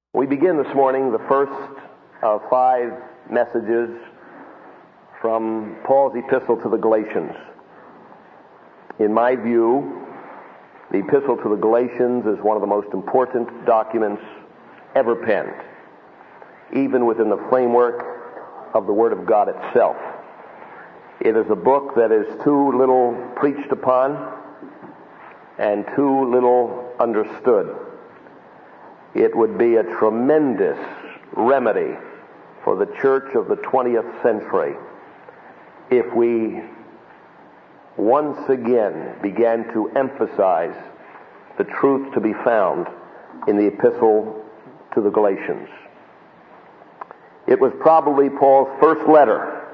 We begin this morning the first of 5 messages from Paul's epistle to the Galatians. In my view, the epistle to the Galatians is one of the most important documents ever penned, even within the framework of the Word of God itself. It is a book that is too little preached upon and too little understood. It would be a tremendous remedy for the church of the 20th century if we once again began to emphasize the truth to be found in the epistle to the Galatians. It was probably Paul's first letter.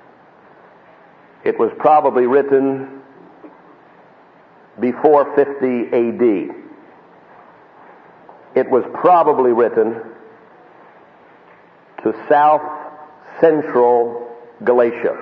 It was probably written before 50 A.D. It was probably written to South Central Galatia.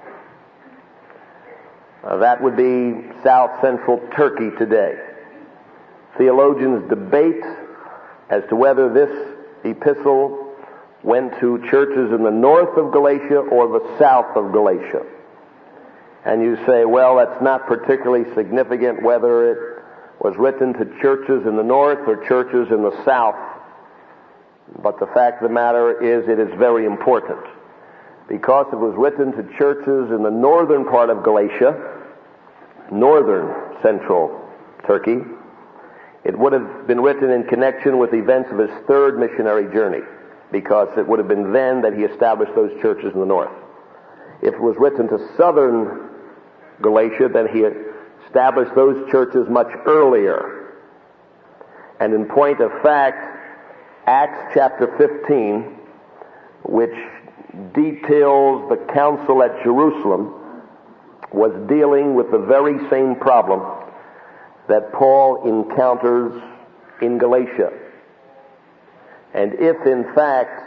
That would be South Central Turkey today. Theologians debate as to whether this epistle went to churches in the north of Galatia or the south of Galatia. And you say, well, that's not particularly significant whether it was written to churches in the north or churches in the south. But the fact of the matter is it is very important, because it was written to churches in the northern part of Galatia, northern central Turkey. It would have been written in connection with events of his third missionary journey, because it would have been then that he established those churches in the north. If it was written to southern Galatia, then he established those churches much earlier. And in point of fact, Acts chapter 15, which details the council at Jerusalem, was dealing with the very same problem that Paul encounters in Galatia. And if in fact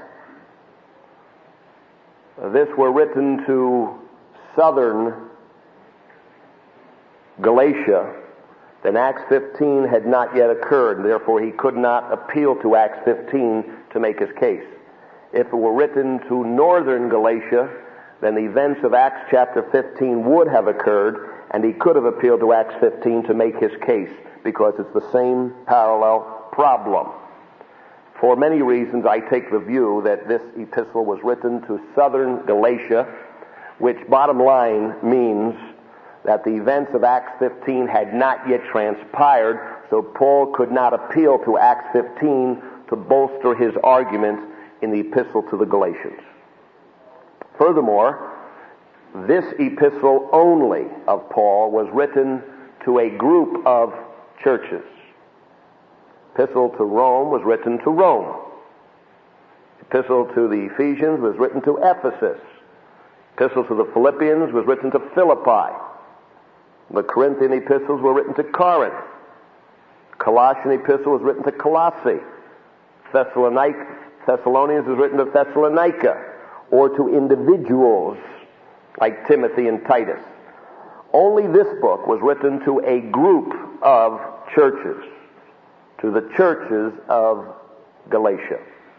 this were written to southern Galatia, then Acts 15 had not yet occurred, and therefore he could not appeal to Acts 15 to make his case. If it were written to northern Galatia, then the events of Acts chapter 15 would have occurred, and he could have appealed to Acts 15 to make his case, because it's the same parallel problem. For many reasons, I take the view that this epistle was written to southern Galatia, which bottom line means that the events of Acts 15 had not yet transpired, so Paul could not appeal to Acts 15 to bolster his argument in the epistle to the Galatians. Furthermore, this epistle only of Paul was written to a group of churches. Epistle to Rome was written to Rome. Epistle to the Ephesians was written to Ephesus. Epistle to the Philippians was written to Philippi. The Corinthian epistles were written to Corinth. Colossian epistle was written to Colossae. Thessalonians was written to Thessalonica, or to individuals like Timothy and Titus. Only this book was written to a group of churches, to the churches of Galatia.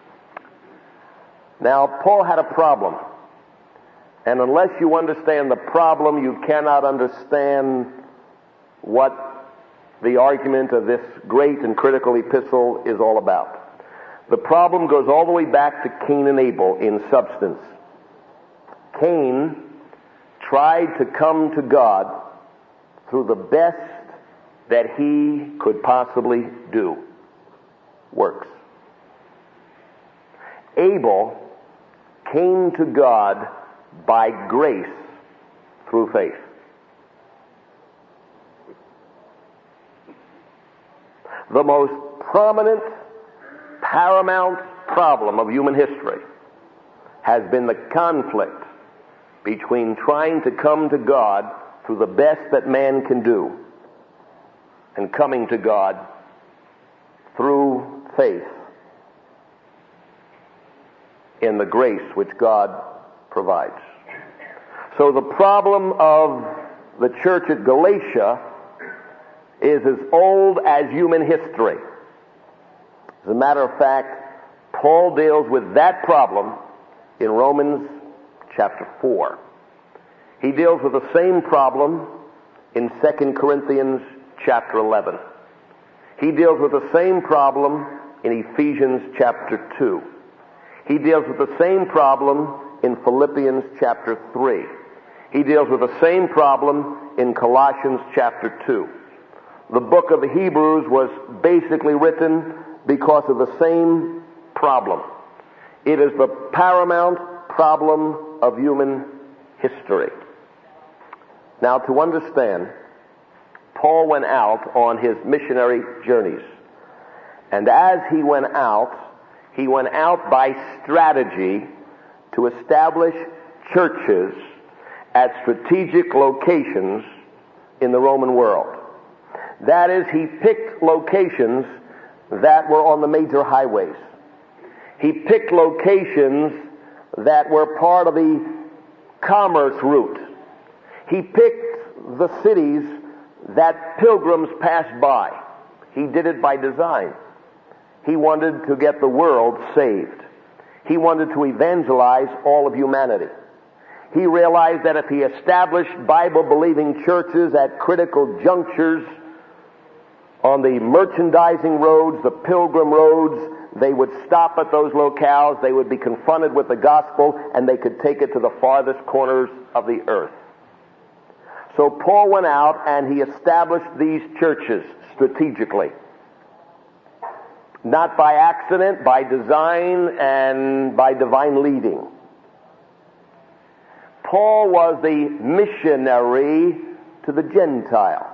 Now, Paul had a problem. And unless you understand the problem, you cannot understand what the argument of this great and critical epistle is all about. The problem goes all the way back to Cain and Abel in substance. Cain tried to come to God through the best that he could possibly do. Works. Abel came to God by grace through faith. The most prominent, paramount problem of human history has been the conflict between trying to come to God through the best that man can do and coming to God through faith in the grace which God provides. So the problem of the church at Galatia is as old as human history. As a matter of fact, Paul deals with that problem in Romans chapter 4. He deals with the same problem in 2 Corinthians chapter 11. He deals with the same problem in Ephesians chapter 2. He deals with the same problem in Philippians chapter 3. He deals with the same problem in Colossians chapter 2. The book of the Hebrews was basically written because of the same problem. It is the paramount problem of human history. Now, to understand, Paul went out on his missionary journeys. And as he went out by strategy to establish churches at strategic locations in the Roman world. That is, he picked locations that were on the major highways. He picked locations that were part of the commerce route. He picked the cities that pilgrims passed by. He did it by design. He wanted to get the world saved. He wanted to evangelize all of humanity. He realized that if he established Bible-believing churches at critical junctures on the merchandising roads, the pilgrim roads, they would stop at those locales, they would be confronted with the gospel, and they could take it to the farthest corners of the earth. So Paul went out and he established these churches strategically. Not by accident, by design, and by divine leading. Paul was the missionary to the Gentile.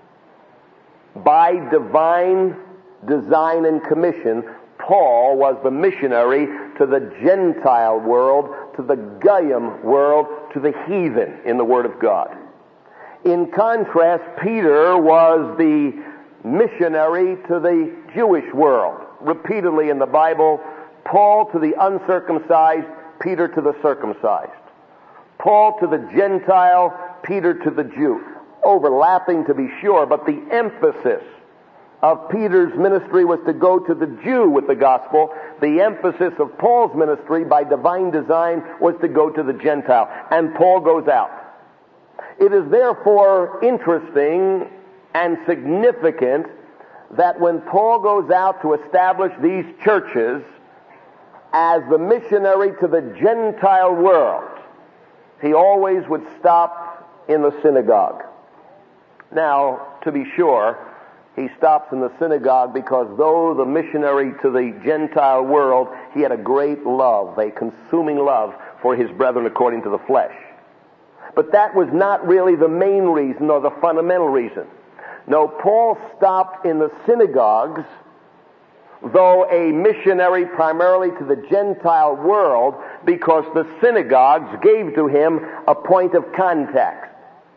By divine design and commission, Paul was the missionary to the Gentile world, to the Goyim world, to the heathen in the Word of God. In contrast, Peter was the missionary to the Jewish world. Repeatedly in the Bible, Paul to the uncircumcised, Peter to the circumcised. Paul to the Gentile, Peter to the Jew. Overlapping to be sure, but the emphasis of Peter's ministry was to go to the Jew with the gospel. The emphasis of Paul's ministry by divine design was to go to the Gentile. And Paul goes out. It is therefore interesting and significant that when Paul goes out to establish these churches as the missionary to the Gentile world, he always would stop in the synagogue. Now, to be sure, he stops in the synagogue because though the missionary to the Gentile world, he had a great love, a consuming love for his brethren according to the flesh. But that was not really the main reason or the fundamental reason. No, Paul stopped in the synagogues, though a missionary primarily to the Gentile world, because the synagogues gave to him a point of contact,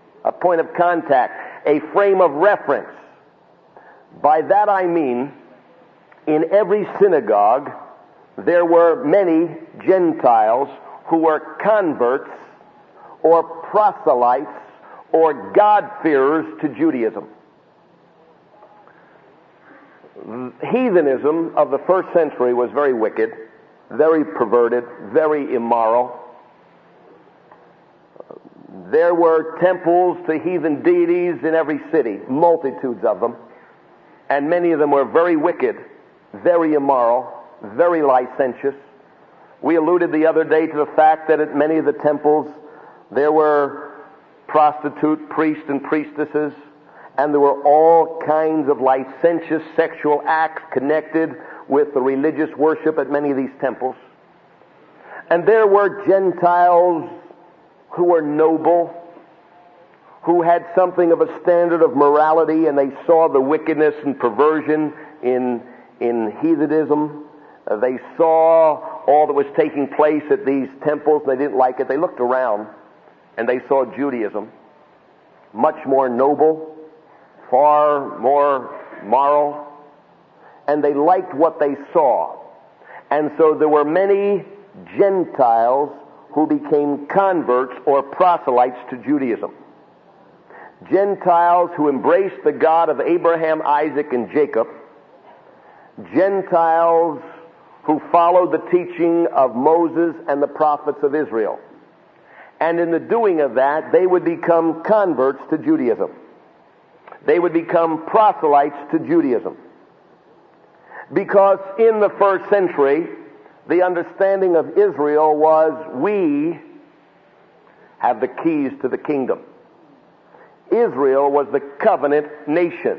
a frame of reference. By that I mean, in every synagogue, there were many Gentiles who were converts or proselytes or God-fearers to Judaism. Heathenism of the first century was very wicked, very perverted, very immoral. There were temples to heathen deities in every city, multitudes of them, and many of them were very wicked, very immoral, very licentious. We alluded the other day to the fact that at many of the temples there were prostitute priests and priestesses, and there were all kinds of licentious sexual acts connected with the religious worship at many of these temples. And there were Gentiles who were noble, who had something of a standard of morality, and they saw the wickedness and perversion in heathenism. They saw all that was taking place at these temples, and they didn't like it. They looked around, and they saw Judaism, much more noble, far more moral, and they liked what they saw. And so there were many Gentiles who became converts or proselytes to Judaism. Gentiles who embraced the God of Abraham, Isaac, and Jacob. Gentiles who followed the teaching of Moses and the prophets of Israel. And in the doing of that, they would become converts to Judaism. They would become proselytes to Judaism. Because in the first century, the understanding of Israel was, we have the keys to the kingdom. Israel was the covenant nation.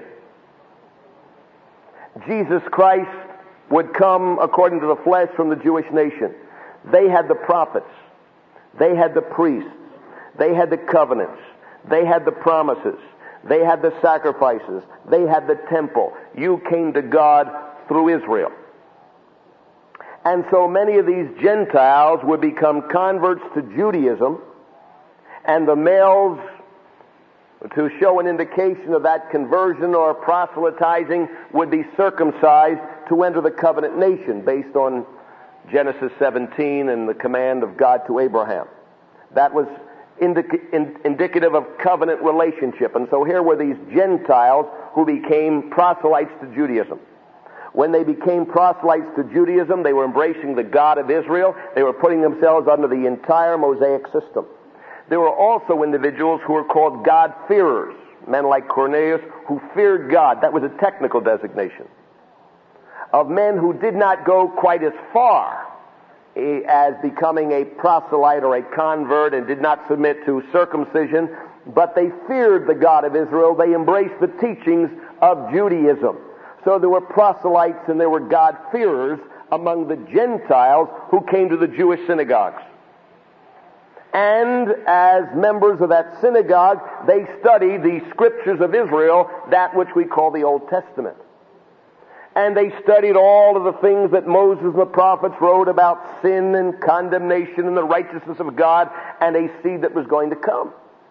Jesus Christ would come according to the flesh from the Jewish nation. They had the prophets. They had the priests. They had the covenants. They had the promises. They had the sacrifices. They had the temple. You came to God through Israel. And so many of these Gentiles would become converts to Judaism, and the males, to show an indication of that conversion or proselytizing, would be circumcised to enter the covenant nation based on Genesis 17 and the command of God to Abraham. That was indicative of covenant relationship. And so here were these Gentiles who became proselytes to Judaism. When they became proselytes to Judaism, they were embracing the God of Israel. They were putting themselves under the entire Mosaic system. There were also individuals who were called God-fearers, men like Cornelius, who feared God. That was a technical designation. Of men who did not go quite as far as becoming a proselyte or a convert and did not submit to circumcision, but they feared the God of Israel. They embraced the teachings of Judaism. So there were proselytes and there were God-fearers among the Gentiles who came to the Jewish synagogues. And as members of that synagogue, they studied the scriptures of Israel, that which we call the Old Testament. And they studied all of the things that Moses and the prophets wrote about sin and condemnation and the righteousness of God and a seed that was going to come.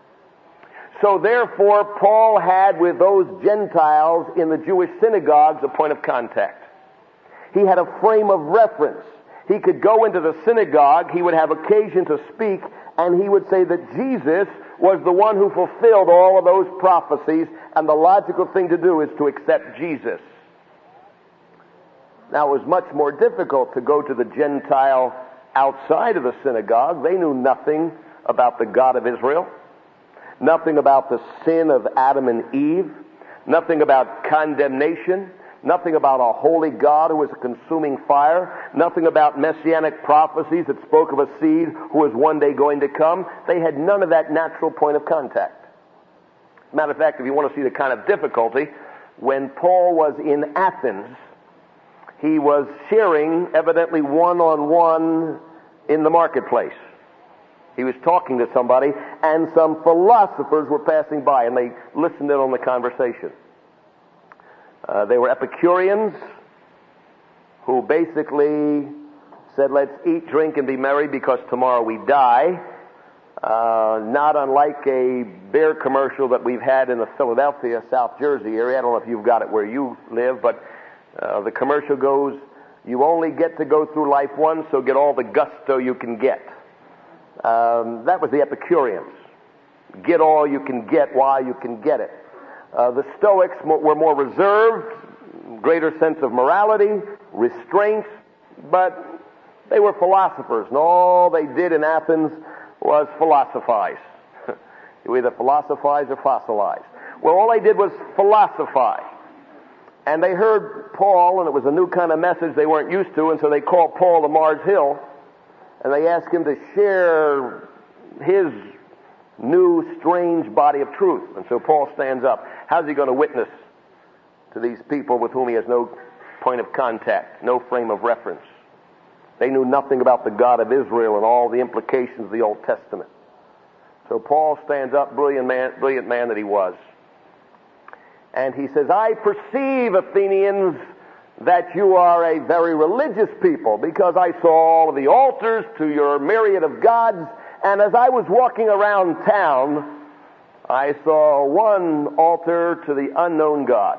So therefore, Paul had with those Gentiles in the Jewish synagogues a point of contact. He had a frame of reference. He could go into the synagogue, he would have occasion to speak, and he would say that Jesus was the one who fulfilled all of those prophecies, and the logical thing to do is to accept Jesus. Now, it was much more difficult to go to the Gentile outside of the synagogue. They knew nothing about the God of Israel, nothing about the sin of Adam and Eve, nothing about condemnation, nothing about a holy God who was a consuming fire, nothing about messianic prophecies that spoke of a seed who was one day going to come. They had none of that natural point of contact. Matter of fact, if you want to see the kind of difficulty, when Paul was in Athens, he was sharing, evidently one-on-one, in the marketplace. He was talking to somebody, and some philosophers were passing by, and they listened in on the conversation. They were Epicureans who basically said, let's eat, drink, and be merry because tomorrow we die. Not unlike a beer commercial that we've had in the Philadelphia, South Jersey area. I don't know if you've got it where you live, but the commercial goes, you only get to go through life once, so get all the gusto you can get. That was the Epicureans. Get all you can get while you can get it. The Stoics were more reserved, greater sense of morality, restraint, but they were philosophers, and all they did in Athens was philosophize. You either philosophize or fossilize. Well, all they did was philosophize. And they heard Paul, and it was a new kind of message they weren't used to, and so they called Paul to Mars Hill, and they asked him to share his new, strange body of truth. And so Paul stands up. How's he going to witness to these people with whom he has no point of contact, no frame of reference? They knew nothing about the God of Israel and all the implications of the Old Testament. So Paul stands up, brilliant man that he was. And he says, I perceive, Athenians, that you are a very religious people, because I saw all of the altars to your myriad of gods, and as I was walking around town, I saw one altar to the unknown God.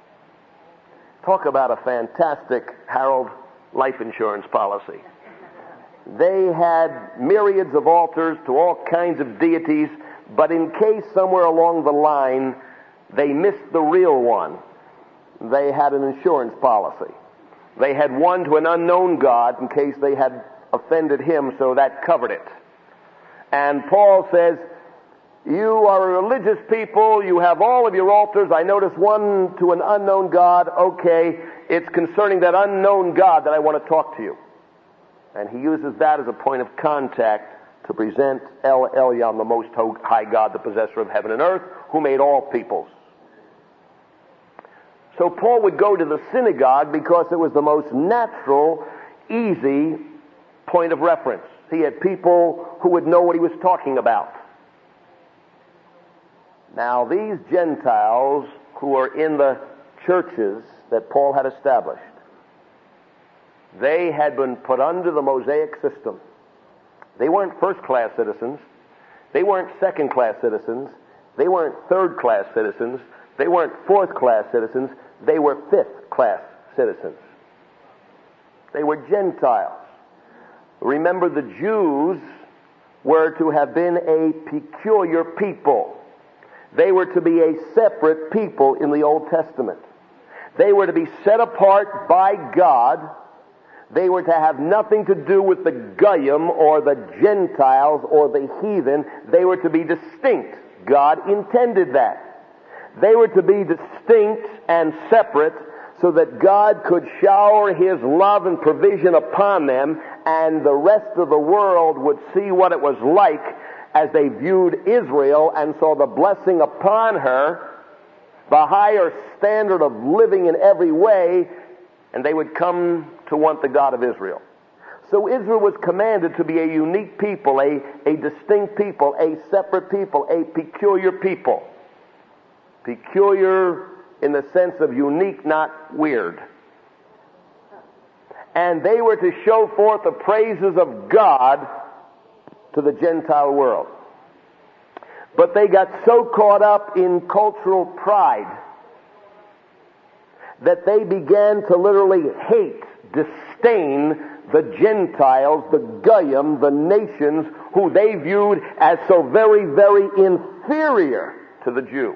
Talk about a fantastic Harold life insurance policy. They had myriads of altars to all kinds of deities, but in case somewhere along the line they missed the real one, they had an insurance policy. They had one to an unknown God in case they had offended him, so that covered it. And Paul says, you are a religious people, you have all of your altars, I notice one to an unknown God, okay, it's concerning that unknown God that I want to talk to you. And he uses that as a point of contact to present El Elyon, the Most High God, the possessor of heaven and earth, who made all peoples. So Paul would go to the synagogue because it was the most natural, easy point of reference. He had people who would know what he was talking about. Now, these Gentiles who are in the churches that Paul had established, they had been put under the Mosaic system. They weren't first-class citizens. They weren't second-class citizens. They weren't third-class citizens. They weren't fourth-class citizens. They were fifth-class citizens. They were Gentiles. Remember, the Jews were to have been a peculiar people. They were to be a separate people in the Old Testament. They were to be set apart by God. They were to have nothing to do with the Goyim or the Gentiles or the heathen. They were to be distinct. God intended that. They were to be distinct and separate so that God could shower His love and provision upon them, and the rest of the world would see what it was like as they viewed Israel and saw the blessing upon her, the higher standard of living in every way, and they would come to want the God of Israel. So Israel was commanded to be a unique people, a distinct people, a separate people, a peculiar people. Peculiar in the sense of unique, not weird. And they were to show forth the praises of God to the Gentile world. But they got so caught up in cultural pride that they began to literally hate, disdain the Gentiles, the Goyim, the nations, who they viewed as so very, very inferior to the Jew.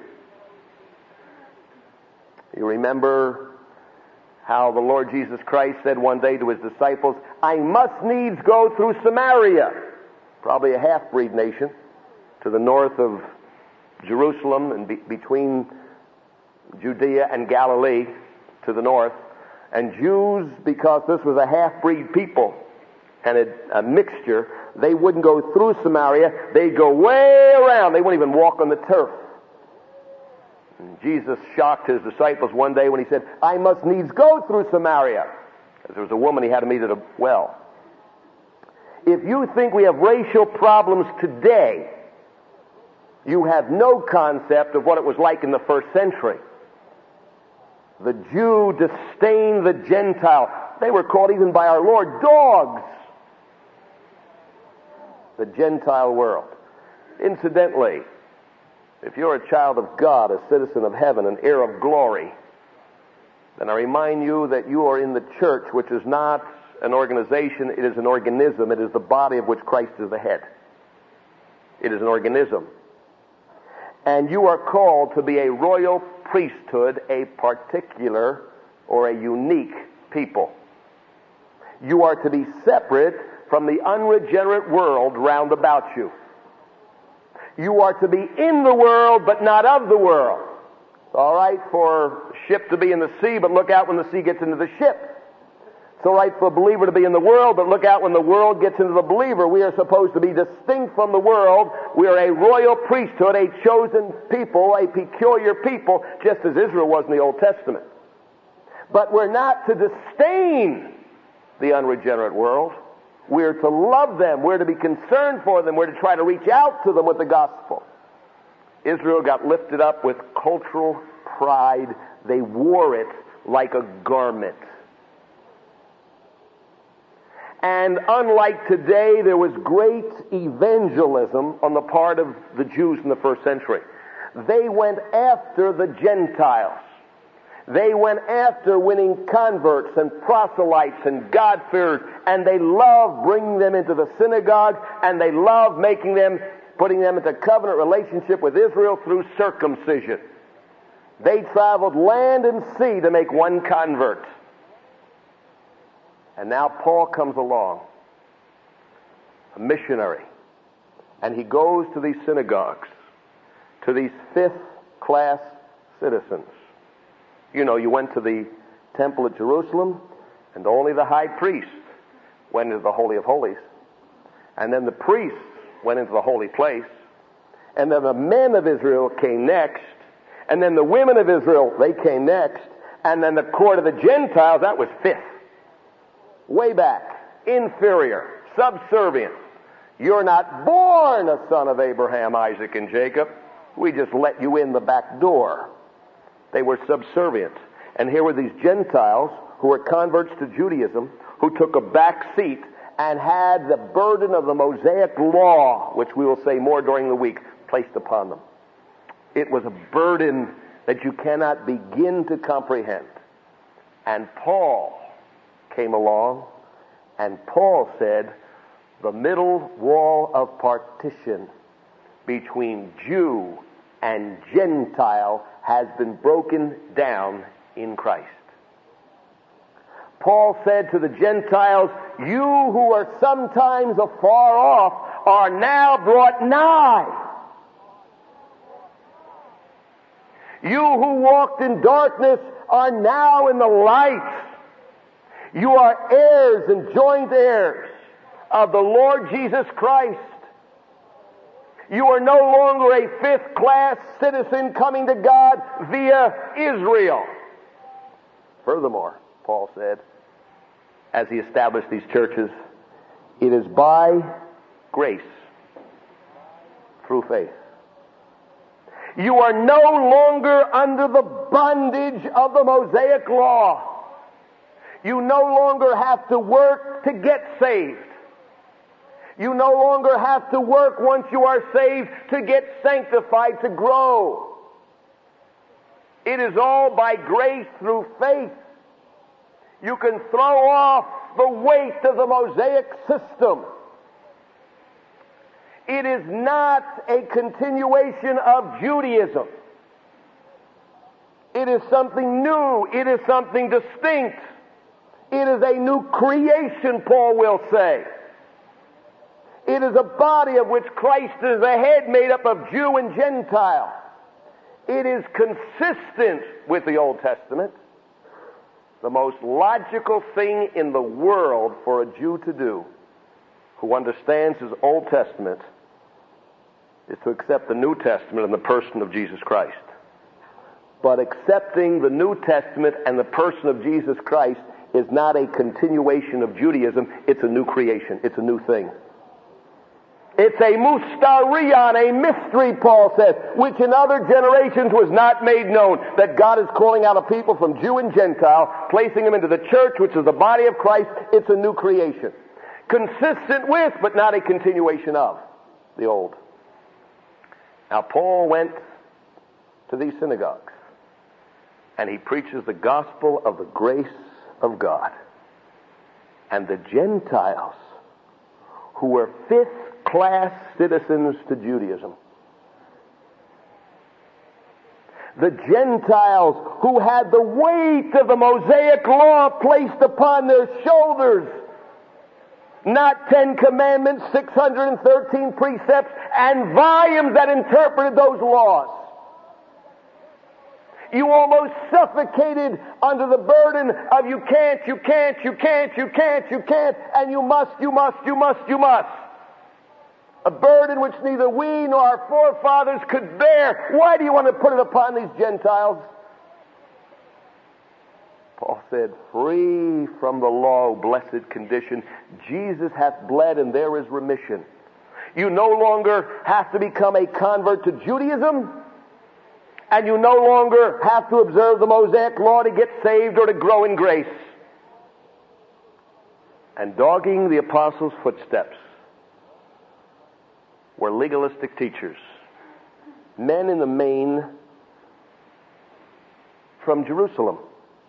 You remember how the Lord Jesus Christ said one day to His disciples, I must needs go through Samaria, probably a half-breed nation, to the north of Jerusalem and between Judea and Galilee to the north. And Jews, because this was a half-breed people and a mixture, they wouldn't go through Samaria. They'd go way around. They wouldn't even walk on the turf. And Jesus shocked His disciples one day when He said, I must needs go through Samaria. There was a woman He had to meet at a well. If you think we have racial problems today, you have no concept of what it was like in the first century. The Jew disdained the Gentile. They were called even by our Lord dogs. The Gentile world. Incidentally, if you're a child of God, a citizen of heaven, an heir of glory, then I remind you that you are in the church, which is not an organization, it is an organism. It is the body of which Christ is the head. It is an organism. And you are called to be a royal priesthood, a particular or a unique people. You are to be separate from the unregenerate world round about you. You are to be in the world, but not of the world. It's all right for a ship to be in the sea, but look out when the sea gets into the ship. It's all right for a believer to be in the world, but look out when the world gets into the believer. We are supposed to be distinct from the world. We are a royal priesthood, a chosen people, a peculiar people, just as Israel was in the Old Testament. But we're not to disdain the unregenerate world. We're to love them. We're to be concerned for them. We're to try to reach out to them with the gospel. Israel got lifted up with cultural pride. They wore it like a garment. And unlike today, there was great evangelism on the part of the Jews in the first century. They went after the Gentiles. They went after winning converts and proselytes and God-fearers, and they loved bringing them into the synagogue, and they loved putting them into covenant relationship with Israel through circumcision. They traveled land and sea to make one convert. And now Paul comes along, a missionary, and he goes to these synagogues, to these fifth-class citizens. You know, you went to the temple at Jerusalem, and only the high priest went into the Holy of Holies. And then the priests went into the holy place. And then the men of Israel came next. And then the women of Israel, they came next. And then the court of the Gentiles, that was fifth. Way back. Inferior. Subservient. You're not born a son of Abraham, Isaac, and Jacob. We just let you in the back door. They were subservient. And here were these Gentiles who were converts to Judaism, who took a back seat and had the burden of the Mosaic law, which we will say more during the week, placed upon them. It was a burden that you cannot begin to comprehend. And Paul came along, and Paul said, the middle wall of partition between Jew and Gentile has been broken down in Christ. Paul said to the Gentiles, you who are sometimes afar off are now brought nigh. You who walked in darkness are now in the light. You are heirs and joint heirs of the Lord Jesus Christ. You are no longer a fifth-class citizen coming to God via Israel. Furthermore, Paul said, as he established these churches, it is by grace, through faith. You are no longer under the bondage of the Mosaic law. You no longer have to work to get saved. You no longer have to work once you are saved to get sanctified, to grow. It is all by grace through faith. You can throw off the weight of the Mosaic system. It is not a continuation of Judaism. It is something new. It is something distinct. It is a new creation, Paul will say. It is a body of which Christ is the head, made up of Jew and Gentile. It is consistent with the Old Testament. The most logical thing in the world for a Jew to do, who understands his Old Testament, is to accept the New Testament in the person of Jesus Christ. But accepting the New Testament and the person of Jesus Christ is not a continuation of Judaism. It's a new creation. It's a new thing. It's a mustarion, a mystery, Paul says, which in other generations was not made known, that God is calling out a people from Jew and Gentile, placing them into the church, which is the body of Christ. It's a new creation. Consistent with, but not a continuation of, the old. Now, Paul went to these synagogues, and he preaches the gospel of the grace of God. And the Gentiles, who were fifth-class citizens to Judaism, the Gentiles who had the weight of the Mosaic law placed upon their shoulders, not 10 commandments, 613 precepts, and volumes that interpreted those laws. You almost suffocated under the burden of you can't, and you must. A burden which neither we nor our forefathers could bear. Why do you want to put it upon these Gentiles? Paul said, free from the law, blessed condition, Jesus hath bled and there is remission. You no longer have to become a convert to Judaism, and you no longer have to observe the Mosaic law to get saved or to grow in grace. And dogging the apostles' footsteps were legalistic teachers, men in the main from Jerusalem.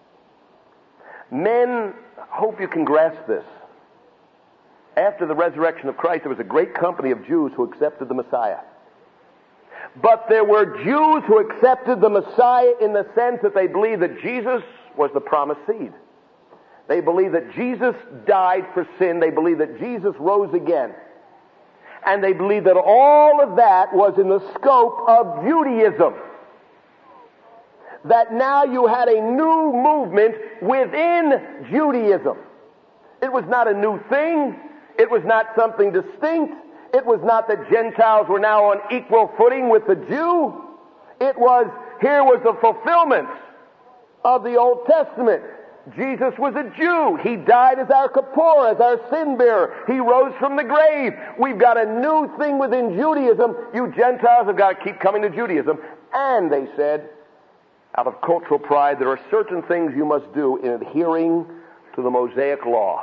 Men, hope you can grasp this. After the resurrection of Christ, there was a great company of Jews who accepted the Messiah. But there were Jews who accepted the Messiah in the sense that they believed that Jesus was the promised seed. They believed that Jesus died for sin. They believed that Jesus rose again. And they believed that all of that was in the scope of Judaism. That now you had a new movement within Judaism. It was not a new thing. It was not something distinct. It was not that Gentiles were now on equal footing with the Jew. It was, here was the fulfillment of the Old Testament. Jesus was a Jew. He died as our Kippur, as our sin bearer. He rose from the grave. We've got a new thing within Judaism. You Gentiles have got to keep coming to Judaism. And they said, out of cultural pride, there are certain things you must do in adhering to the Mosaic law.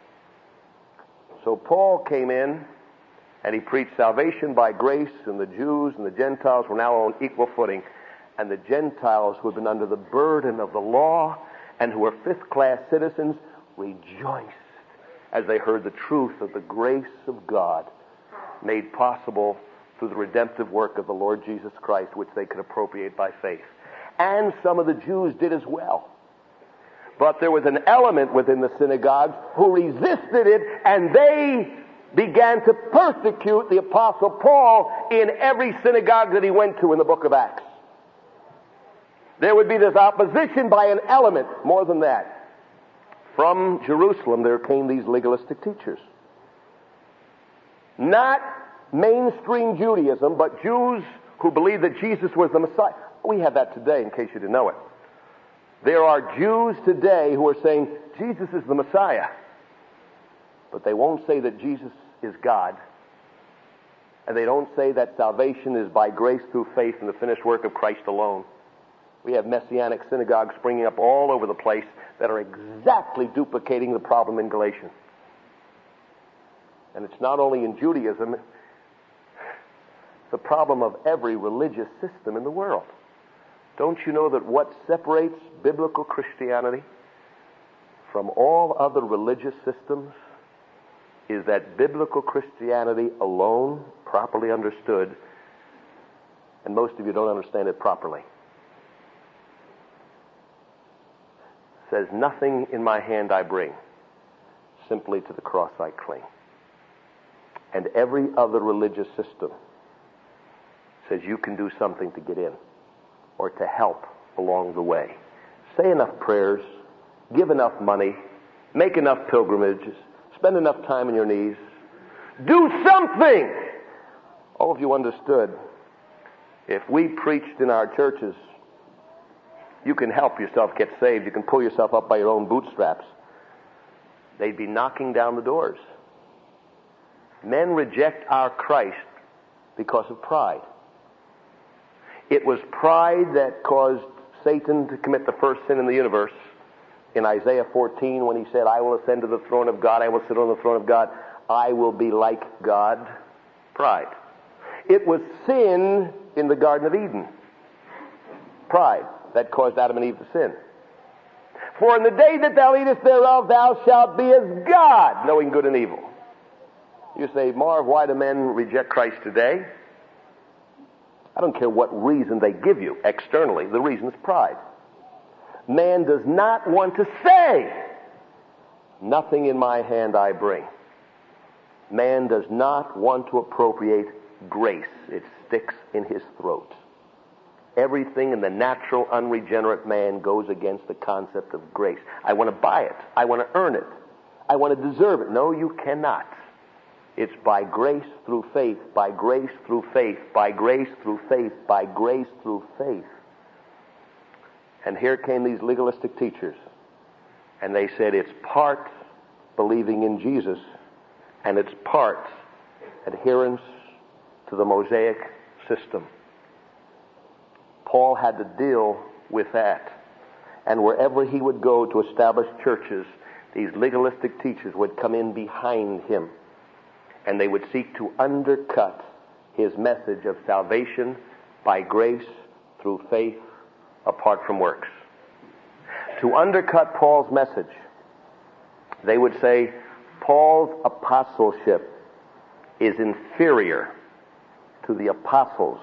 So Paul came in and he preached salvation by grace, and the Jews and the Gentiles were now on equal footing. And the Gentiles who had been under the burden of the law and who were fifth-class citizens rejoiced as they heard the truth of the grace of God made possible through the redemptive work of the Lord Jesus Christ, which they could appropriate by faith. And some of the Jews did as well. But there was an element within the synagogues who resisted it, and they began to persecute the Apostle Paul in every synagogue that he went to in the book of Acts. There would be this opposition by an element. More than that, from Jerusalem there came these legalistic teachers. Not mainstream Judaism, but Jews who believed that Jesus was the Messiah. We have that today, in case you didn't know it. There are Jews today who are saying Jesus is the Messiah, but they won't say that Jesus is God. And they don't say that salvation is by grace through faith in the finished work of Christ alone. We have messianic synagogues springing up all over the place that are exactly duplicating the problem in Galatians. And it's not only in Judaism, it's the problem of every religious system in the world. Don't you know that what separates biblical Christianity from all other religious systems is that biblical Christianity alone, properly understood, and most of you don't understand it properly, says, nothing in my hand I bring, simply to the cross I cling. And every other religious system says you can do something to get in or to help along the way. Say enough prayers, give enough money, make enough pilgrimages, spend enough time on your knees. Do something! Oh, if you understood, if we preached in our churches, you can help yourself get saved, you can pull yourself up by your own bootstraps, they'd be knocking down the doors. Men reject our Christ because of pride. It was pride that caused Satan to commit the first sin in the universe in Isaiah 14 when he said, I will ascend to the throne of God, I will sit on the throne of God, I will be like God. Pride. It was sin in the Garden of Eden. Pride that caused Adam and Eve to sin. For in the day that thou eatest thereof, thou shalt be as God, knowing good and evil. You say, Marv, why do men reject Christ today? I don't care what reason they give you externally. The reason is pride. Man does not want to say, nothing in my hand I bring. Man does not want to appropriate grace. It sticks in his throat. Everything in the natural, unregenerate man goes against the concept of grace. I want to buy it. I want to earn it. I want to deserve it. No, you cannot. It's by grace through faith, by grace through faith, by grace through faith, by grace through faith. And here came these legalistic teachers, and they said it's part believing in Jesus, and it's part adherence to the Mosaic system. Paul had to deal with that. And wherever he would go to establish churches, these legalistic teachers would come in behind him, and they would seek to undercut his message of salvation by grace through faith apart from works. To undercut Paul's message, they would say Paul's apostleship is inferior to the apostles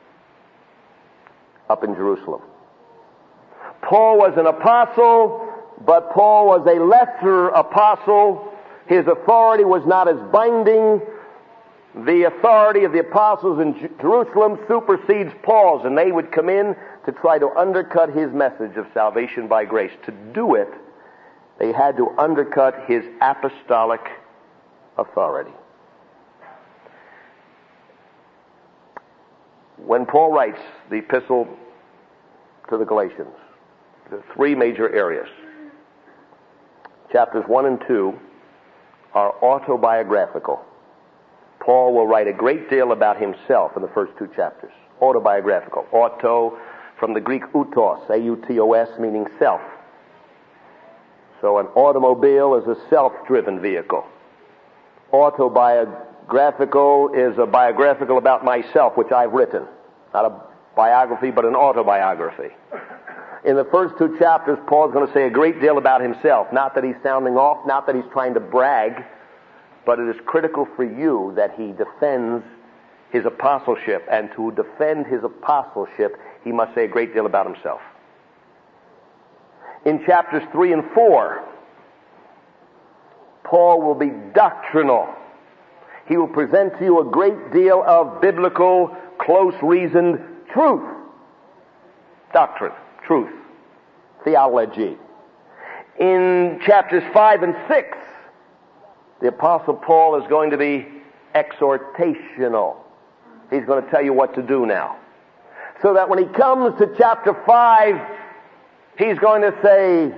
up in Jerusalem. Paul was an apostle but Paul was a lesser apostle. His authority was not as binding. The authority of the apostles in Jerusalem supersedes Paul's, and they would come in to try to undercut his message of salvation by grace. To do it, they had to undercut his apostolic authority. When Paul writes the epistle to the Galatians, there are three major areas. Chapters 1 and 2 are autobiographical. Paul will write a great deal about himself in the first two chapters. Autobiographical. Auto, from the Greek autos, A-U-T-O-S, meaning self. So an automobile is a self-driven vehicle. Autobiographical is a biographical about myself, which I've written. Not a biography, but an autobiography. In the first two chapters, Paul's going to say a great deal about himself. Not that he's sounding off, not that he's trying to brag, but it is critical for you that he defends his apostleship. And to defend his apostleship, he must say a great deal about himself. In chapters 3 and 4, Paul will be doctrinal. He will present to you a great deal of biblical, close-reasoned truth. Doctrine, truth, theology. In chapters 5 and 6, the Apostle Paul is going to be exhortational. He's going to tell you what to do now. So that when he comes to chapter 5, he's going to say,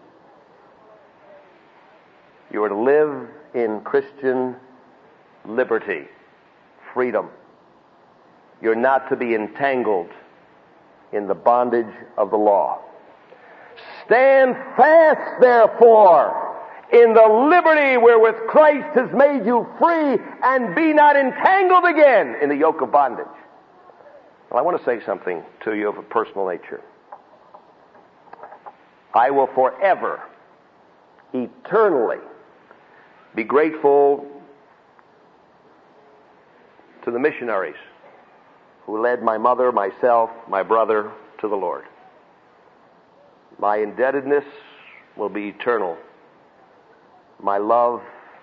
you are to live in Christian liberty, freedom. You're not to be entangled in the bondage of the law. Stand fast, therefore, in the liberty wherewith Christ has made you free, and be not entangled again in the yoke of bondage. Well, I want to say something to you of a personal nature. I will forever, eternally, be grateful to the missionaries who led my mother, myself, my brother to the Lord. My indebtedness will be eternal. My love,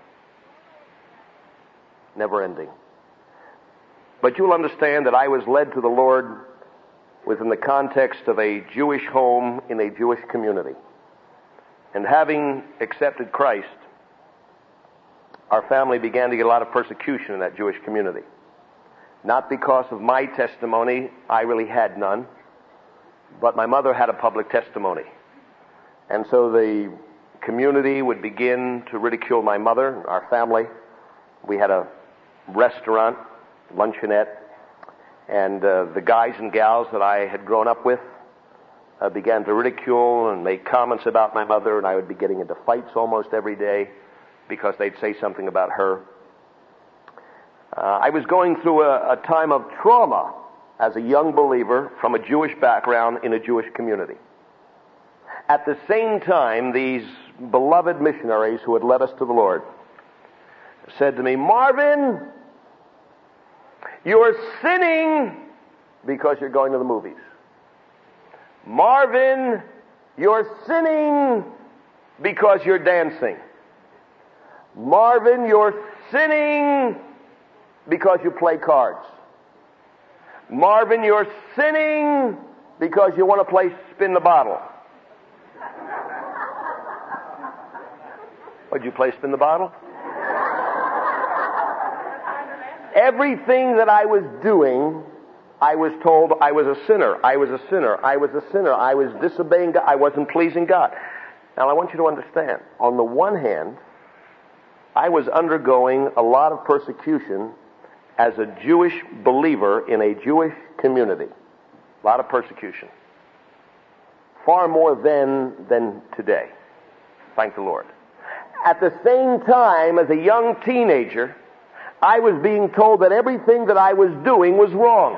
never ending. But you'll understand that I was led to the Lord within the context of a Jewish home in a Jewish community. And having accepted Christ, our family began to get a lot of persecution in that Jewish community. Not because of my testimony, I really had none, but my mother had a public testimony. And so the community would begin to ridicule my mother, our family. We had a restaurant, luncheonette, and the guys and gals that I had grown up with began to ridicule and make comments about my mother, and I would be getting into fights almost every day because they'd say something about her. I was going through a time of trauma as a young believer from a Jewish background in a Jewish community. At the same time, these beloved missionaries who had led us to the Lord said to me, Marvin, you're sinning because you're going to the movies. Marvin, you're sinning because you're dancing. Marvin, you're sinning because you play cards. Marvin, you're sinning because you want to play spin the bottle. Would you play spin the bottle? Everything that I was doing, I was told I was a sinner. I was a sinner. I was a sinner. I was disobeying God. I wasn't pleasing God. Now, I want you to understand, on the one hand, I was undergoing a lot of persecution as a Jewish believer in a Jewish community. A lot of persecution. Far more then than today. Thank the Lord. At the same time, as a young teenager, I was being told that everything that I was doing was wrong.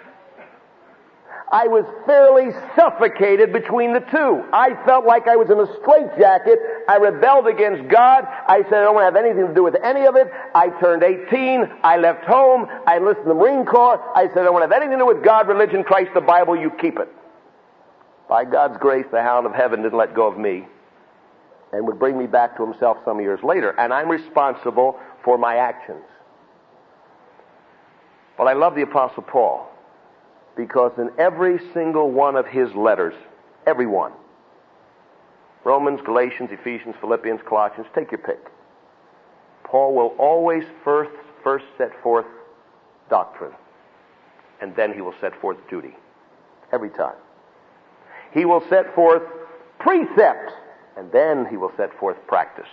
I was fairly suffocated between the two. I felt like I was in a straitjacket. I rebelled against God. I said I don't want to have anything to do with any of it. I turned 18. I left home. I enlisted in the Marine Corps. I said I don't want to have anything to do with God, religion, Christ, the Bible. You keep it. By God's grace, the hound of heaven didn't let go of me. and would bring me back to himself some years later. And I'm responsible for my actions. But I love the Apostle Paul, because in every single one of his letters, every one, Romans, Galatians, Ephesians, Philippians, Colossians, take your pick, Paul will always first set forth doctrine, and then he will set forth duty. Every time. He will set forth precept, and then he will set forth practice.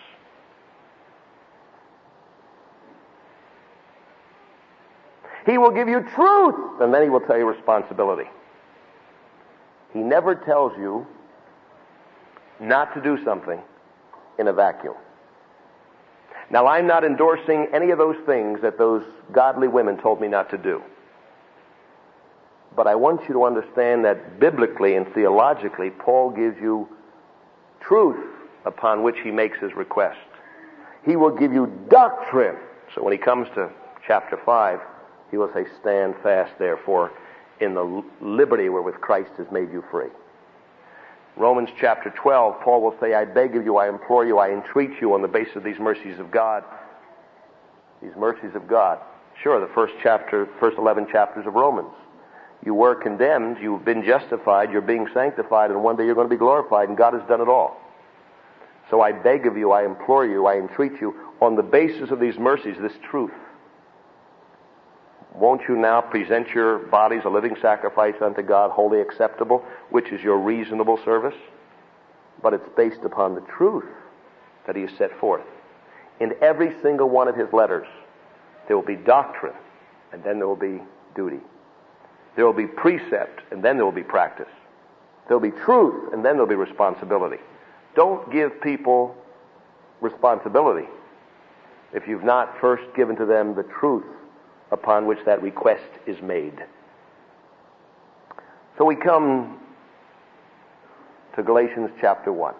He will give you truth, and then he will tell you responsibility. He never tells you not to do something in a vacuum. Now, I'm not endorsing any of those things that those godly women told me not to do. But I want you to understand that biblically and theologically, Paul gives you truth upon which he makes his request. He will give you doctrine. So when he comes to chapter 5, he will say, stand fast, therefore, in the liberty wherewith Christ has made you free. Romans chapter 12, Paul will say, I beg of you, I implore you, I entreat you on the basis of these mercies of God. These mercies of God. Sure, the first 11 chapters of Romans. You were condemned, you've been justified, you're being sanctified, and one day you're going to be glorified, and God has done it all. So I beg of you, I implore you, I entreat you, on the basis of these mercies, this truth. Won't you now present your bodies a living sacrifice unto God, wholly acceptable, which is your reasonable service? But it's based upon the truth that he has set forth. In every single one of his letters, there will be doctrine, and then there will be duty. There will be precept, and then there will be practice. There will be truth, and then there will be responsibility. Don't give people responsibility if you've not first given to them the truth upon which that request is made. So we come to Galatians chapter 1.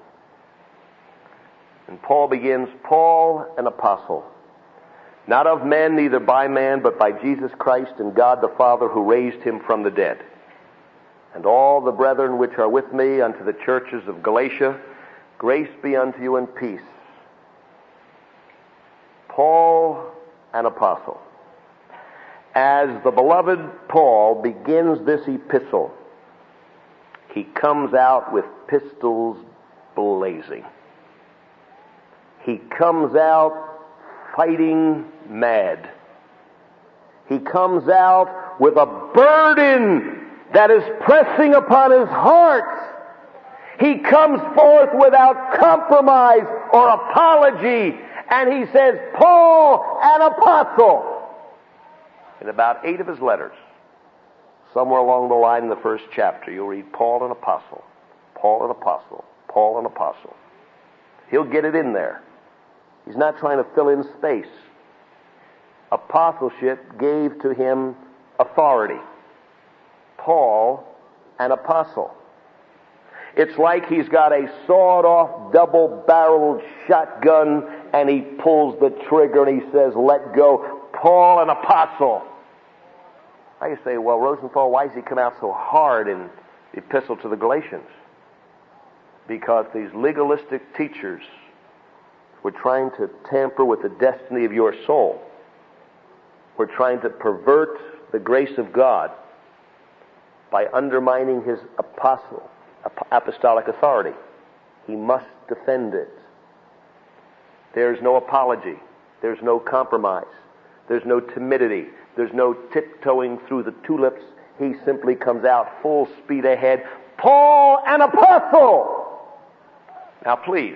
And Paul begins, Paul, an apostle, not of men, neither by man, but by Jesus Christ and God the Father, who raised him from the dead. And all the brethren which are with me unto the churches of Galatia, grace be unto you and peace. Paul, an apostle. As the beloved Paul begins this epistle, he comes out with pistols blazing. He comes out fighting mad. He comes out with a burden that is pressing upon his heart. He comes forth without compromise or apology, and he says, Paul, an apostle. In about 8 of his letters, somewhere along the line in the first chapter, you'll read Paul, an apostle, Paul, an apostle, Paul, an apostle. He'll get it in there. He's not trying to fill in space. Apostleship gave to him authority. Paul, an apostle. It's like he's got a sawed-off, double-barreled shotgun, and he pulls the trigger and he says, let go. Paul, an apostle. Now you say, well, Rosenthal, why does he come out so hard in the epistle to the Galatians? Because these legalistic teachers were trying to tamper with the destiny of your soul. We're trying to pervert the grace of God by undermining his apostolic authority. He must defend it. There's no apology. There's no compromise. There's no timidity. There's no tiptoeing through the tulips. He simply comes out full speed ahead. Paul, an apostle! Now please,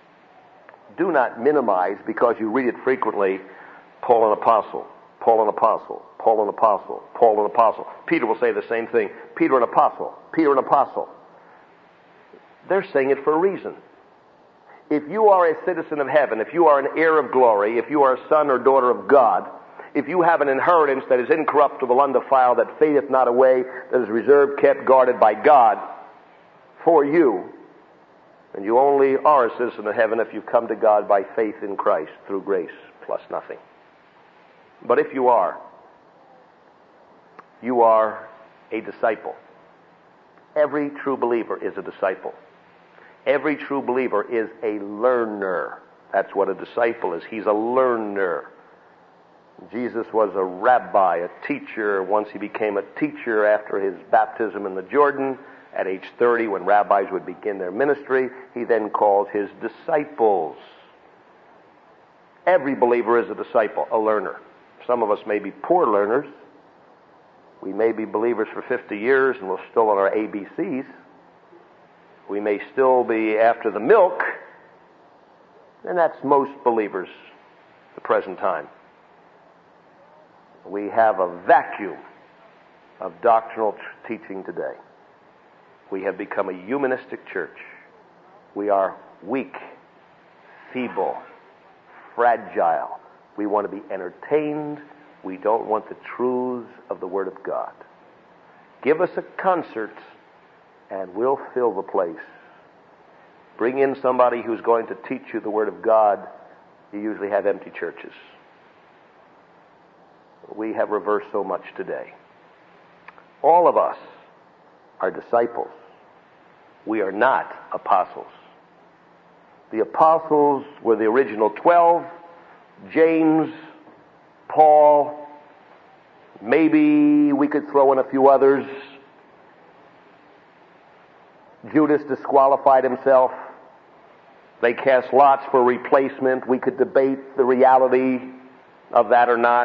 do not minimize, because you read it frequently, Paul, an apostle, Paul, an apostle, Paul, an apostle, Paul, an apostle. Peter will say the same thing. Peter, an apostle, Peter, an apostle. They're saying it for a reason. If you are a citizen of heaven, if you are an heir of glory, if you are a son or daughter of God, if you have an inheritance that is incorruptible, undefiled, that fadeth not away, that is reserved, kept, guarded by God for you, and you only are a citizen of heaven if you've come to God by faith in Christ through grace plus nothing. But if you are a disciple. Every true believer is a disciple. Every true believer is a learner. That's what a disciple is. He's a learner. Jesus was a rabbi, a teacher. Once he became a teacher after his baptism in the Jordan, at age 30, when rabbis would begin their ministry, he then called his disciples. Every believer is a disciple, a learner. Some of us may be poor learners. We may be believers for 50 years and we're still on our ABCs. We may still be after the milk, and that's most believers at the present time. We have a vacuum of doctrinal teaching today. We have become a humanistic church. We are weak, feeble, fragile. We want to be entertained. We don't want the truths of the Word of God. Give us a concert and we'll fill the place. Bring in somebody who's going to teach you the Word of God. You usually have empty churches. We have reversed so much today. All of us are disciples. We are not apostles. The apostles were the original 12. James, Paul, maybe we could throw in a few others. Judas disqualified himself. They cast lots for replacement. We could debate the reality of that or not.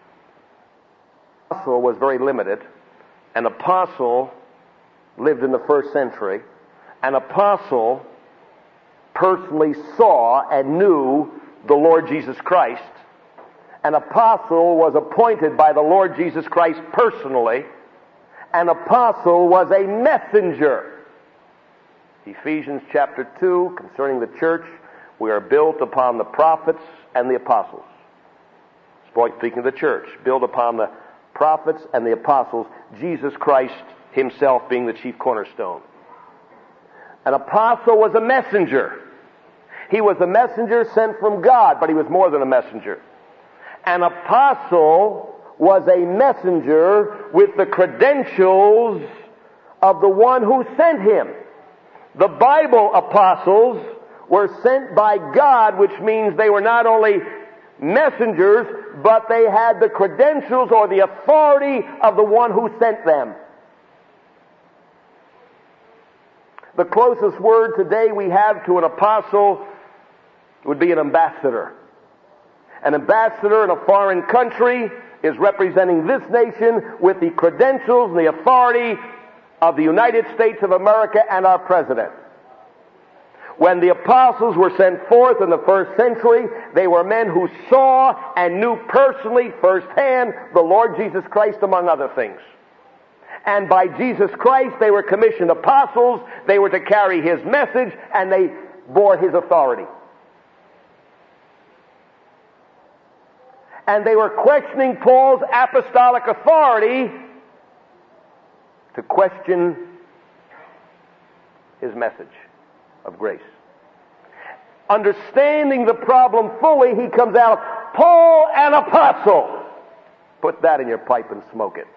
An apostle was very limited. An apostle lived in the first century. An apostle personally saw and knew the Lord Jesus Christ. An apostle was appointed by the Lord Jesus Christ personally. An apostle was a messenger. Ephesians chapter 2, concerning the church, we are built upon the prophets and the apostles. Speaking of the church, built upon the prophets and the apostles, Jesus Christ himself being the chief cornerstone. An apostle was a messenger. He was a messenger sent from God, but he was more than a messenger. An apostle was a messenger with the credentials of the one who sent him. The Bible apostles were sent by God, which means they were not only messengers, but they had the credentials or the authority of the one who sent them. The closest word today we have to an apostle would be an ambassador. An ambassador in a foreign country is representing this nation with the credentials and the authority of the United States of America and our president. When the apostles were sent forth in the first century, they were men who saw and knew personally, firsthand, the Lord Jesus Christ, among other things. And by Jesus Christ, they were commissioned apostles. They were to carry his message, and they bore his authority. And they were questioning Paul's apostolic authority to question his message of grace. Understanding the problem fully, he comes out, Paul, an apostle. Put that in your pipe and smoke it.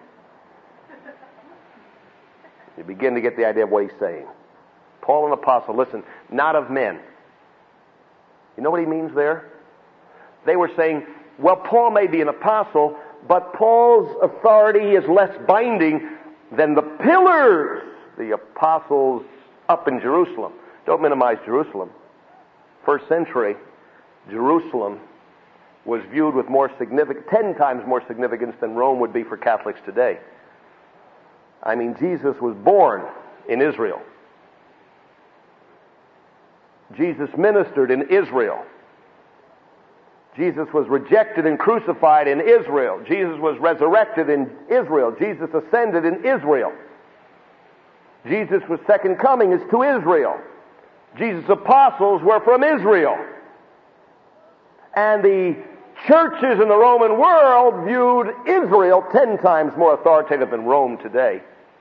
You begin to get the idea of what he's saying. Paul, an apostle, listen, not of men. You know what he means there? They were saying, well, Paul may be an apostle, but Paul's authority is less binding than the pillars, the apostles up in Jerusalem. Don't minimize Jerusalem. First century, Jerusalem was viewed with 10 times more significance than Rome would be for Catholics today. I mean, Jesus was born in Israel. Jesus ministered in Israel. Jesus was rejected and crucified in Israel. Jesus was resurrected in Israel. Jesus ascended in Israel. Jesus' second coming is to Israel. Jesus' apostles were from Israel. And the churches in the Roman world viewed Israel 10 times more authoritative than Rome today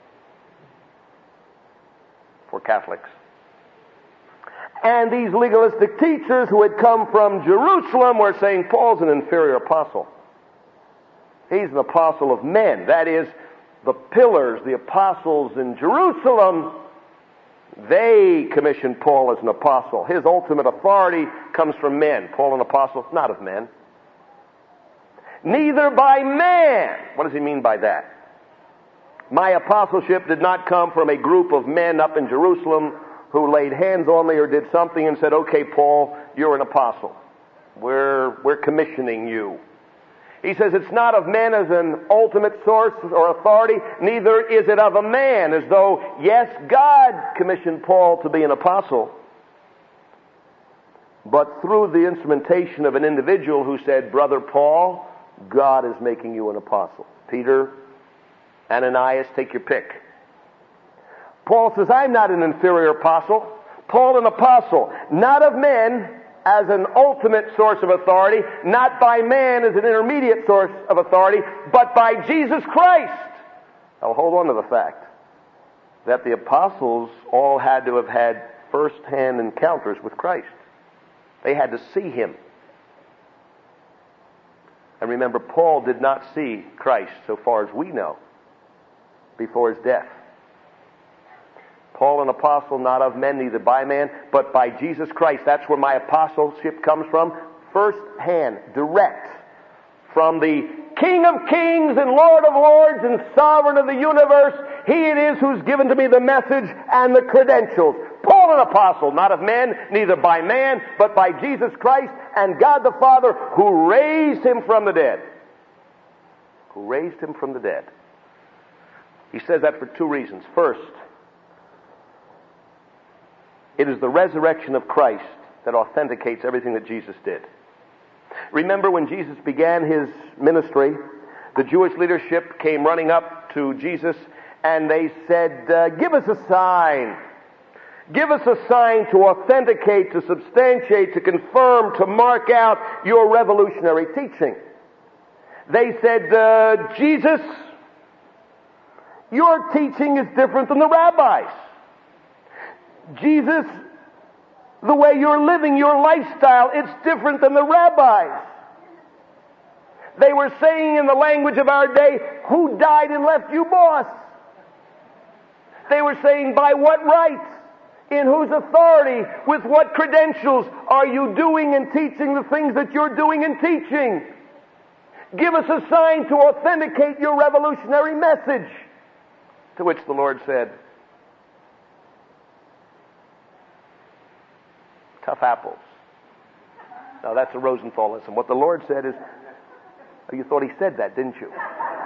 for Catholics. And these legalistic teachers who had come from Jerusalem were saying Paul's an inferior apostle. He's an apostle of men. That is, the pillars, the apostles in Jerusalem They commissioned Paul as an apostle. His ultimate authority comes from men. Paul, an apostle, not of men. Neither by man. What does he mean by that? My apostleship did not come from a group of men up in Jerusalem who laid hands on me or did something and said, okay, Paul, you're an apostle. We're commissioning you. He says it's not of men as an ultimate source or authority, neither is it of a man, as though, yes, God commissioned Paul to be an apostle, but through the instrumentation of an individual who said, Brother Paul, God is making you an apostle. Peter, Ananias, take your pick. Paul says, I'm not an inferior apostle. Paul, an apostle, not of men as an ultimate source of authority, not by man as an intermediate source of authority, but by Jesus Christ. Now hold on to the fact that the apostles all had to have had first-hand encounters with Christ. They had to see him. And remember, Paul did not see Christ, so far as we know, before his death. Paul, an apostle, not of men, neither by man, but by Jesus Christ. That's where my apostleship comes from. First hand, direct, from the King of kings and Lord of lords and sovereign of the universe. He it is who's given to me the message and the credentials. Paul, an apostle, not of men, neither by man, but by Jesus Christ and God the Father, who raised him from the dead. Who raised him from the dead. He says that for two reasons. First, it is the resurrection of Christ that authenticates everything that Jesus did. Remember when Jesus began his ministry, the Jewish leadership came running up to Jesus and they said, give us a sign. Give us a sign to authenticate, to substantiate, to confirm, to mark out your revolutionary teaching. They said, Jesus, your teaching is different than the rabbis. Jesus, the way you're living your lifestyle, it's different than the rabbis. They were saying in the language of our day, who died and left you boss? They were saying, by what right? In whose authority? With what credentials are you doing and teaching the things that you're doing and teaching? Give us a sign to authenticate your revolutionary message. To which the Lord said, tough apples. Now that's a Rosenthal lesson. What the Lord said is, oh, you thought he said that, didn't you?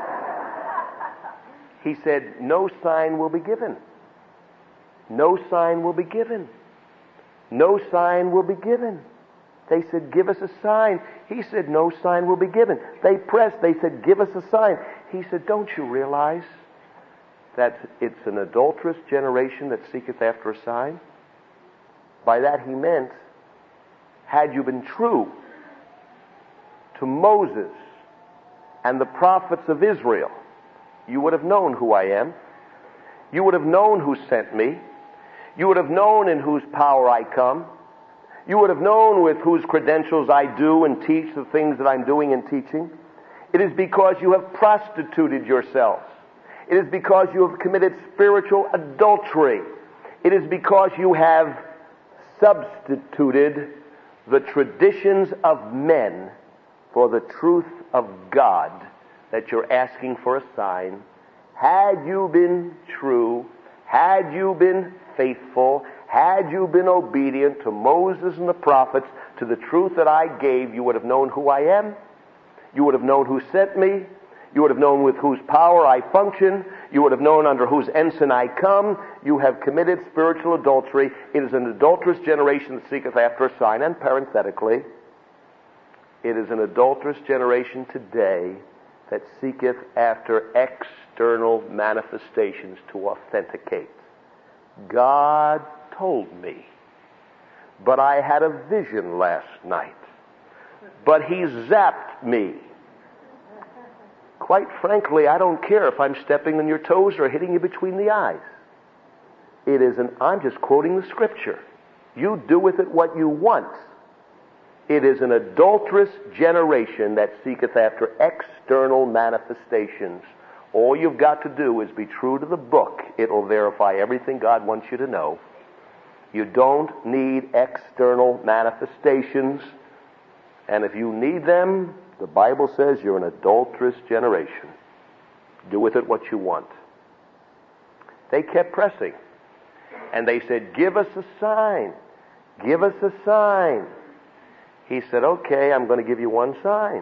He said, no sign will be given. No sign will be given. No sign will be given. They said, give us a sign. He said, no sign will be given. They pressed. They said, give us a sign. He said, don't you realize that it's an adulterous generation that seeketh after a sign? By that he meant, had you been true to Moses and the prophets of Israel, you would have known who I am. You would have known who sent me. You would have known in whose power I come. You would have known with whose credentials I do and teach the things that I'm doing and teaching. It is because you have prostituted yourselves. It is because you have committed spiritual adultery. It is because you have substituted the traditions of men for the truth of God that you're asking for a sign. Had you been true, had you been faithful, had you been obedient to Moses and the prophets, to the truth that I gave, you would have known who I am. You would have known who sent me. You would have known with whose power I function. You would have known under whose ensign I come. You have committed spiritual adultery. It is an adulterous generation that seeketh after a sign. And parenthetically, it is an adulterous generation today that seeketh after external manifestations to authenticate. God told me, but I had a vision last night, but he zapped me. Quite frankly, I don't care if I'm stepping on your toes or hitting you between the eyes. I'm just quoting the scripture. You do with it what you want. It is an adulterous generation that seeketh after external manifestations. All you've got to do is be true to the book. It will verify everything God wants you to know. You don't need external manifestations. And if you need them, the Bible says you're an adulterous generation. Do with it what you want. They kept pressing. And they said, give us a sign. Give us a sign. He said, okay, I'm going to give you one sign.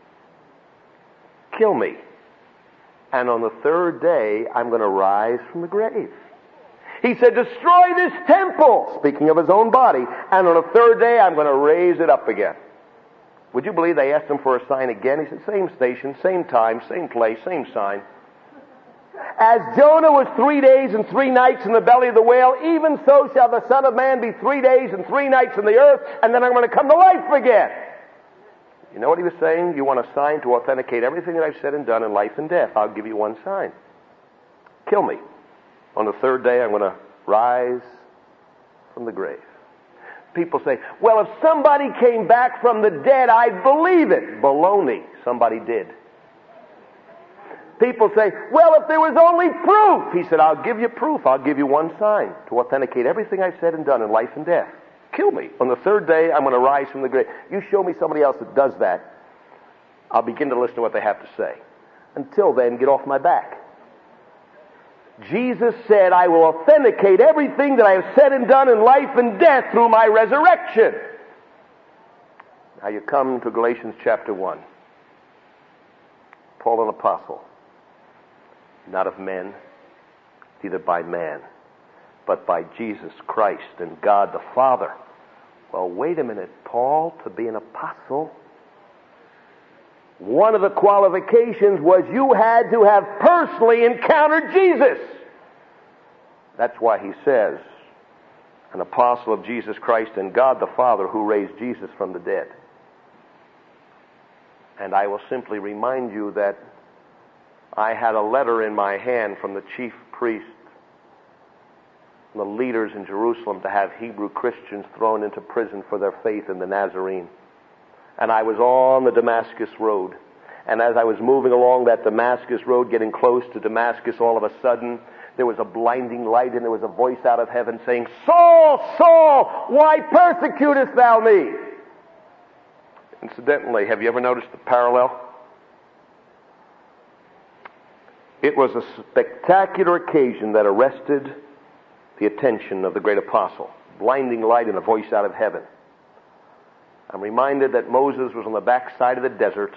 Kill me. And on the third day, I'm going to rise from the grave. He said, destroy this temple, speaking of his own body, and on the third day, I'm going to raise it up again. Would you believe they asked him for a sign again? He said, same station, same time, same place, same sign. As Jonah was 3 days and 3 nights in the belly of the whale, even so shall the Son of Man be 3 days and 3 nights in the earth, and then I'm going to come to life again. You know what he was saying? You want a sign to authenticate everything that I've said and done in life and death. I'll give you one sign. Kill me. On the third day, I'm going to rise from the grave. People say, well, if somebody came back from the dead, I'd believe it. Baloney. Somebody did. People say, well, if there was only proof. He said, I'll give you proof. I'll give you one sign to authenticate everything I've said and done in life and death. Kill me. On the third day, I'm going to rise from the grave. You show me somebody else that does that, I'll begin to listen to what they have to say. Until then, get off my back. Jesus said, I will authenticate everything that I have said and done in life and death through my resurrection. Now you come to Galatians chapter 1. Paul, an apostle, not of men, neither by man, but by Jesus Christ and God the Father. Well, wait a minute, Paul, to be an apostle, one of the qualifications was you had to have personally encountered Jesus. That's why he says, an apostle of Jesus Christ and God the Father who raised Jesus from the dead. And I will simply remind you that I had a letter in my hand from the chief priest, the leaders in Jerusalem, to have Hebrew Christians thrown into prison for their faith in the Nazarene. And I was on the Damascus road. And as I was moving along that Damascus road, getting close to Damascus, all of a sudden, there was a blinding light, and there was a voice out of heaven saying, Saul, Saul, why persecutest thou me? Incidentally, have you ever noticed the parallel? It was a spectacular occasion that arrested the attention of the great apostle. Blinding light and a voice out of heaven. I'm reminded that Moses was on the backside of the desert.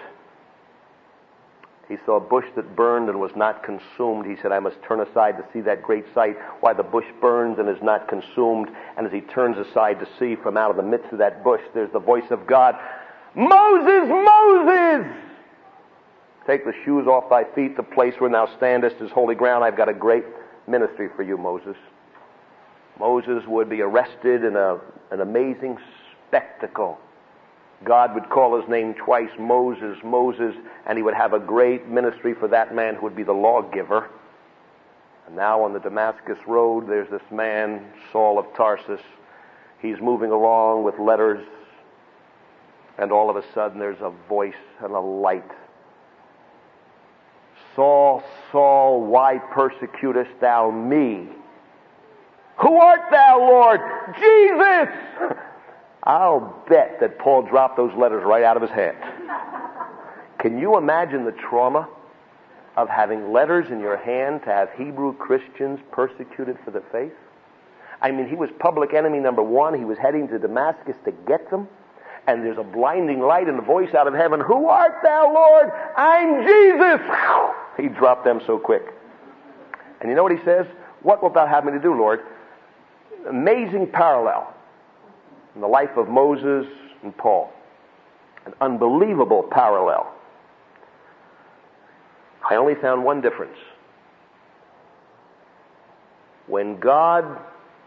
He saw a bush that burned and was not consumed. He said, I must turn aside to see that great sight, why the bush burns and is not consumed. And as he turns aside to see, from out of the midst of that bush, there's the voice of God, Moses, Moses! Take the shoes off thy feet. The place where thou standest is holy ground. I've got a great ministry for you, Moses. Moses would be arrested in an amazing spectacle. God would call his name twice, Moses, Moses, and he would have a great ministry for that man who would be the lawgiver. And now on the Damascus road, there's this man, Saul of Tarsus. He's moving along with letters, and all of a sudden there's a voice and a light. Saul, Saul, why persecutest thou me? Who art thou, Lord? Jesus! I'll bet that Paul dropped those letters right out of his hand. Can you imagine the trauma of having letters in your hand to have Hebrew Christians persecuted for their faith? I mean, he was public enemy number one. He was heading to Damascus to get them. And there's a blinding light and a voice out of heaven. Who art thou, Lord? I'm Jesus! He dropped them so quick. And you know what he says? What wilt thou have me to do, Lord? Amazing parallel in the life of Moses and Paul. An unbelievable parallel. I only found one difference. When God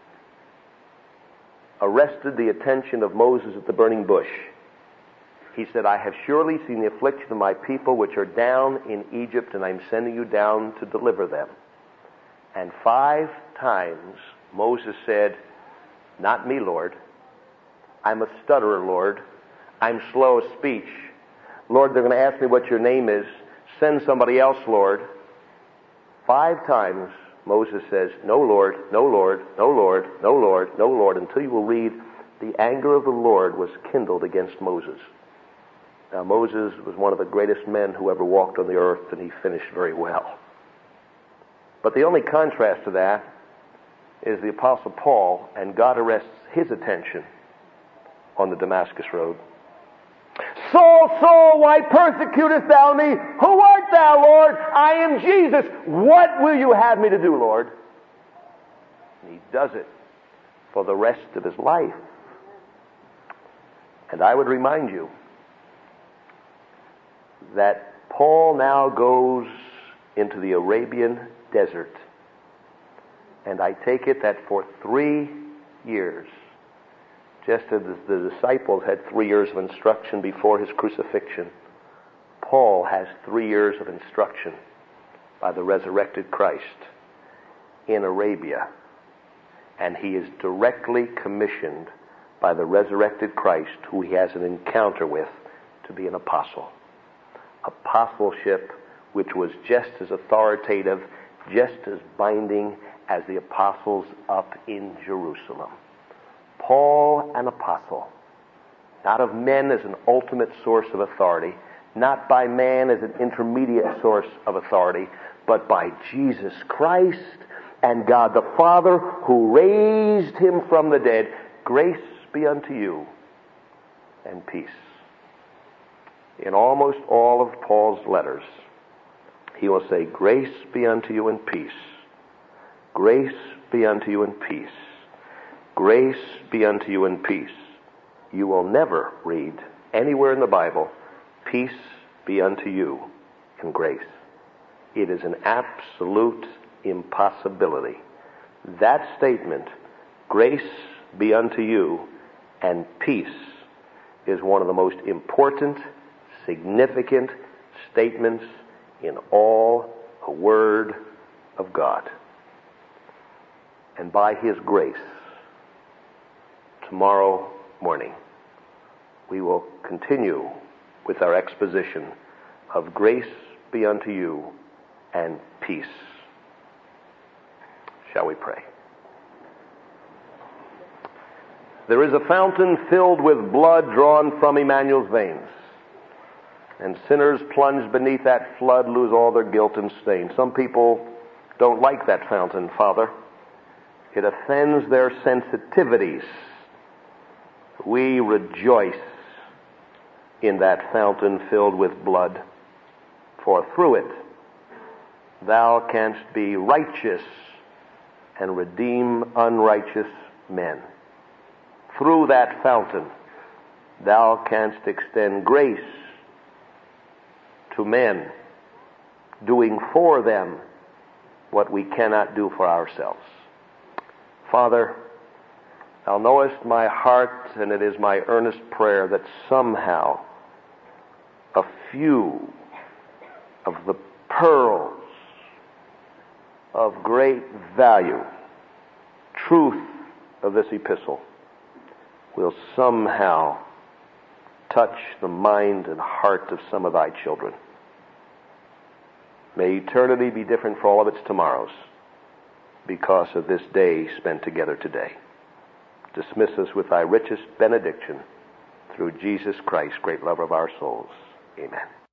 arrested the attention of Moses at the burning bush, he said, I have surely seen the affliction of my people which are down in Egypt, and I'm sending you down to deliver them. And 5 times Moses said, not me, Lord. I'm a stutterer, Lord. I'm slow of speech. Lord, they're going to ask me what your name is. Send somebody else, Lord. 5 times Moses says, "No, Lord, no, Lord, no, Lord, no, Lord, no, Lord," until you will read, the anger of the Lord was kindled against Moses. Now, Moses was one of the greatest men who ever walked on the earth, and he finished very well. But the only contrast to that is the Apostle Paul, and God arrests his attention on the Damascus road. "Saul, Saul, why persecutest thou me? Who art thou, Lord? I am Jesus. What will you have me to do, Lord?" And he does it for the rest of his life. And I would remind you that Paul now goes into the Arabian desert. And I take it that for 3 years, just as the disciples had 3 years of instruction before his crucifixion, Paul has 3 years of instruction by the resurrected Christ in Arabia. And he is directly commissioned by the resurrected Christ, who he has an encounter with, to be an apostle. Apostleship which was just as authoritative, just as binding as the apostles up in Jerusalem. Paul, an apostle, not of men as an ultimate source of authority, not by man as an intermediate source of authority, but by Jesus Christ and God the Father who raised him from the dead. Grace be unto you and peace. In almost all of Paul's letters, he will say, "Grace be unto you and peace. Grace be unto you and peace. Grace be unto you and peace." You will never read anywhere in the Bible, "Peace be unto you and grace." It is an absolute impossibility. That statement, "Grace be unto you and peace," is one of the most important, significant statements in all the Word of God. And by His grace, tomorrow morning, we will continue with our exposition of "Grace be unto you and peace." Shall we pray? There is a fountain filled with blood drawn from Emmanuel's veins, and sinners plunged beneath that flood lose all their guilt and stain. Some people don't like that fountain, Father. It offends their sensitivities. We rejoice in that fountain filled with blood, for through it thou canst be righteous and redeem unrighteous men. Through that fountain thou canst extend grace to men, doing for them what we cannot do for ourselves. Father, thou knowest my heart, and it is my earnest prayer that somehow a few of the pearls of great value, truth of this epistle, will somehow touch the mind and heart of some of thy children. May eternity be different for all of its tomorrows because of this day spent together today. Dismiss us with thy richest benediction through Jesus Christ, great lover of our souls. Amen.